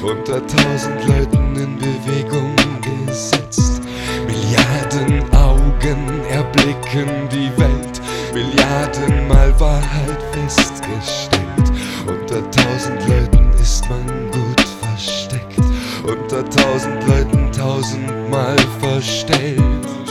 unter 1000 Leuten in Bewegung gesetzt. Milliarden Augen erblicken die Welt, Milliardenmal Wahrheit festgestellt. Unter 1000 Leuten ist man gut versteckt, unter 1000 Leuten 1000-mal verstellt.